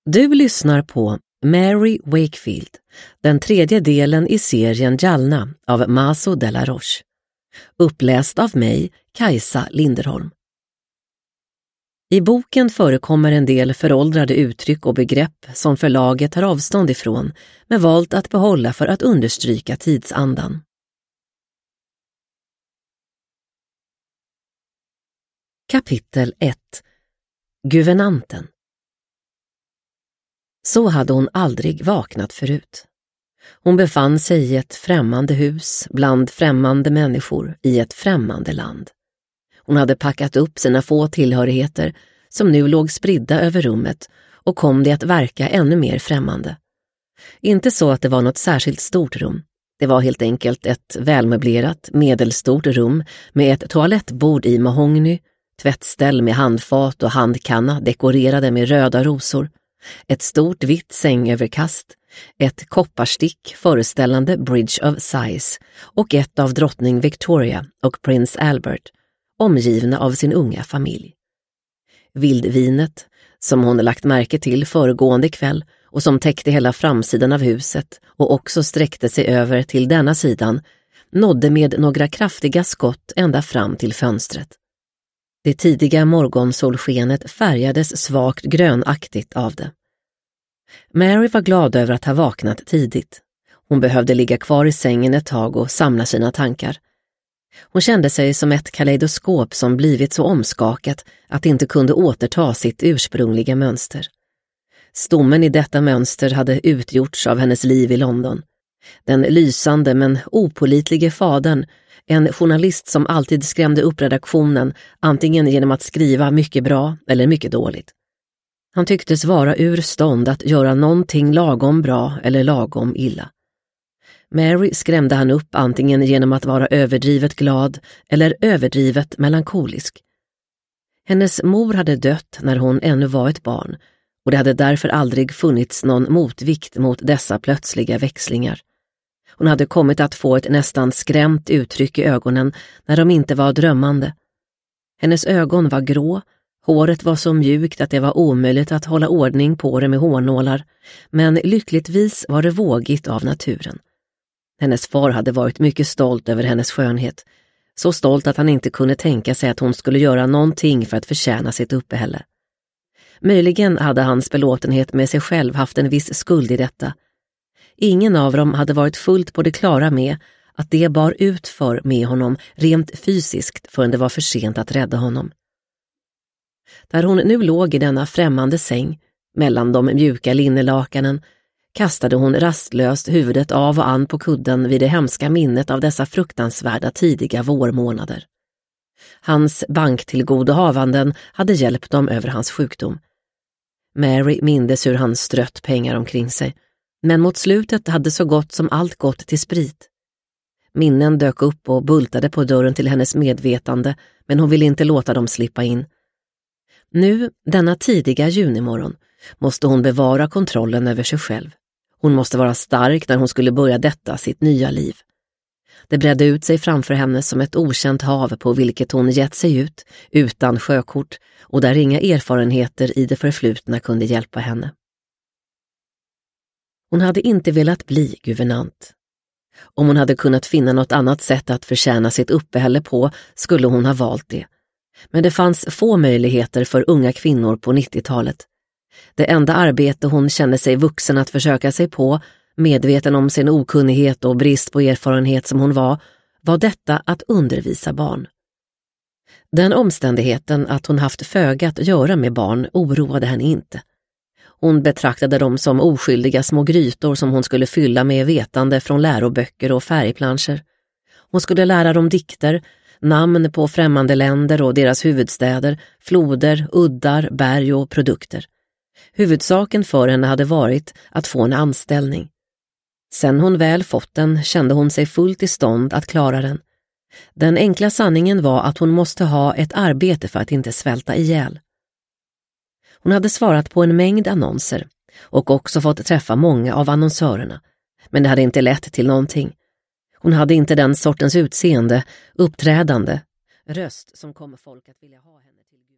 Du lyssnar på Mary Wakefield, den tredje delen i serien Jalna av Maso de la Roche. Uppläst av mig, Kajsa Linderholm. I boken förekommer en del föråldrade uttryck och begrepp som förlaget tar avstånd ifrån, men valt att behålla för att understryka tidsandan. Kapitel 1. Guvernanten. Så hade hon aldrig vaknat förut. Hon befann sig i ett främmande hus, bland främmande människor, i ett främmande land. Hon hade packat upp sina få tillhörigheter, som nu låg spridda över rummet, och kom det att verka ännu mer främmande. Inte så att det var något särskilt stort rum. Det var helt enkelt ett välmöblerat, medelstort rum med ett toalettbord i mahogny, tvättställ med handfat och handkanna dekorerade med röda rosor, ett stort vitt sängöverkast, ett kopparstick föreställande Bridge of Sighs och ett av drottning Victoria och prins Albert, omgivna av sin unga familj. Vildvinet, som hon lagt märke till föregående kväll och som täckte hela framsidan av huset och också sträckte sig över till denna sidan, nådde med några kraftiga skott ända fram till fönstret. Det tidiga morgonsolskenet färgades svagt grönaktigt av det. Mary var glad över att ha vaknat tidigt. Hon behövde ligga kvar i sängen ett tag och samla sina tankar. Hon kände sig som ett kaleidoskop som blivit så omskakat att det inte kunde återta sitt ursprungliga mönster. Stommen i detta mönster hade utgjorts av hennes liv i London. Den lysande men opålitlige fadern, en journalist som alltid skrämde upp redaktionen antingen genom att skriva mycket bra eller mycket dåligt. Han tycktes vara ur stånd att göra någonting lagom bra eller lagom illa. Mary skrämde han upp antingen genom att vara överdrivet glad eller överdrivet melankolisk. Hennes mor hade dött när hon ännu var ett barn och det hade därför aldrig funnits någon motvikt mot dessa plötsliga växlingar. Hon hade kommit att få ett nästan skrämt uttryck i ögonen när de inte var drömmande. Hennes ögon var grå, håret var så mjukt att det var omöjligt att hålla ordning på det med hårnålar, men lyckligtvis var det vågigt av naturen. Hennes far hade varit mycket stolt över hennes skönhet, så stolt att han inte kunde tänka sig att hon skulle göra någonting för att förtjäna sitt uppehälle. Möjligen hade hans belåtenhet med sig själv haft en viss skuld i detta. Ingen av dem hade varit fullt på det klara med att det bar ut för med honom rent fysiskt förrän det var för sent att rädda honom. Där hon nu låg i denna främmande säng, mellan de mjuka linnelakanen, kastade hon rastlöst huvudet av och an på kudden vid det hemska minnet av dessa fruktansvärda tidiga vårmånader. Hans banktillgodohavanden hade hjälpt dem över hans sjukdom. Mary mindes hur han strött pengar omkring sig, men mot slutet hade så gott som allt gått till sprit. Minnen dök upp och bultade på dörren till hennes medvetande, men hon ville inte låta dem slippa in. Nu, denna tidiga junimorgon, måste hon bevara kontrollen över sig själv. Hon måste vara stark när hon skulle börja detta sitt nya liv. Det bredde ut sig framför henne som ett okänt hav på vilket hon gett sig ut, utan sjökort, och där inga erfarenheter i det förflutna kunde hjälpa henne. Hon hade inte velat bli guvernant. Om hon hade kunnat finna något annat sätt att förtjäna sitt uppehälle på skulle hon ha valt det. Men det fanns få möjligheter för unga kvinnor på 90-talet. Det enda arbete hon kände sig vuxen att försöka sig på, medveten om sin okunnighet och brist på erfarenhet som hon var detta att undervisa barn. Den omständigheten att hon haft föga att göra med barn oroade henne inte. Hon betraktade dem som oskyldiga små grytor som hon skulle fylla med vetande från läroböcker och färgplanscher. Hon skulle lära dem dikter, namn på främmande länder och deras huvudstäder, floder, uddar, berg och produkter. Huvudsaken för henne hade varit att få en anställning. Sen hon väl fått den kände hon sig fullt i stånd att klara den. Den enkla sanningen var att hon måste ha ett arbete för att inte svälta ihjäl. Hon hade svarat på en mängd annonser och också fått träffa många av annonsörerna, men det hade inte lett till någonting. Hon hade inte den sortens utseende, uppträdande, röst som kommer folk att vilja ha henne till Gud.